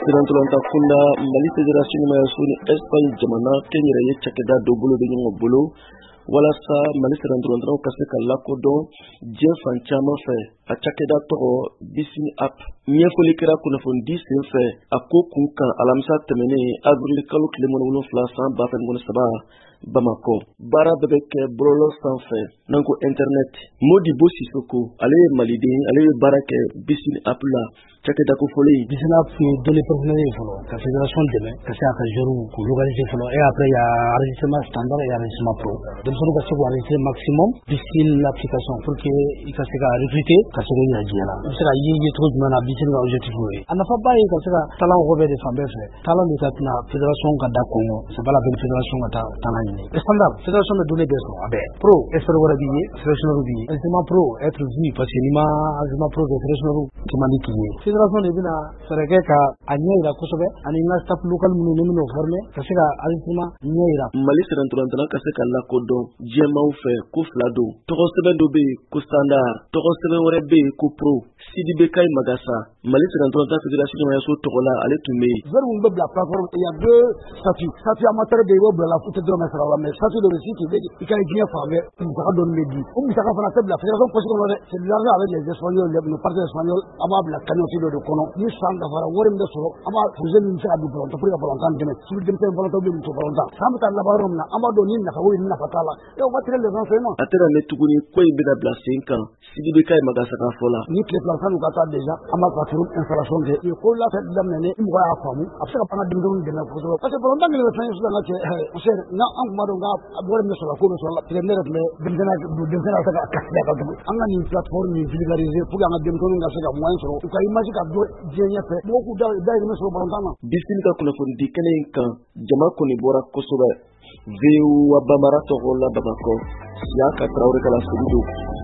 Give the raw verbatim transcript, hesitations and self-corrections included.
Sirantulanta kunda Mali Federation ma suni Espagne jamana kenyere ye cakeda do bolo de nyongo bolo walasa Mali Sirantulanta ka se ka lakodon je fan chama fe a cakeda to bisini app nyefoli kira kuna fondi sin fe akko kunkan alamsa temene avril kalu klemon wolo flasan ba fen ngona saba Bamako bara bebeke brolo sanfe nanko internet modi bosi soko ale malide ale barake bisini app la cakeda ko foli bisini app de les professionnels folo la fédération demain ka sa ka joru ko localiser folo et après il y a enregistrement standard et enregistrement pro donc ça ka se enregistrer maximum bisini l'application pour que il ka se ka recruter ka se ya diala c'est la yi yi trop mana bisini ka objectif oui ana fa ba yi ka se ka talent robe de fambe fe talent de la fédération ka da kongo c'est pas la fédération ka talent ni standard fédération de données des abe pro est-ce que biye fédération rubi enregistrement pro être vu parce que ni ma enregistrement pro de fédération ru qui m'a dit qui fédération de bina sereke ka anyira kusobe ani na staff local munu ne munu former ka se ka enregistrement nyira Mali Sirantulanta ka se ka la kodon jema u fe ku flado to sebe do be ku standard to sebe wore be ku pro sidi be kay magasa Mali Sirantulanta fédération ma yaso to la ale tumé vers on be la plateforme il y a deux statuts statut amateur de web la foot de mesra mais statut de récit qui il can bien faire une grande donne médi on me ça fa na la fédération parce que c'est l'argent avec les espagnols les partenaires espagnols abab la canoti de kono ni sanga fara worim de so aba fuzen ni sa du pour pour pour entendre demain sur dem tem volonté de to volonté samta la barom na aba do ni na fa wi na fatala e o battre les enseignements atera ne tuguni ko ibe da bla cinq ans sidi be kay magasa ka fola ni les plans nous gata déjà ama patron installation de ko la fait damene im ko afamu afsaka pana dem dem de na ko parce que volonté le fin sur na ke on sait na an ma do ga worim de so la ko so la premier le dem dana dem dana ta ka ka ka an ni plateforme ni vulgariser pour nga dem ko nga se ka moyen so ko imagine ka do jenya fe mo ku da da ni so volonté bisin ka kuna fondi kenen kan jama ko ni bora ko so ba veu wa bamara to gola babako ya ka trawre kala sudu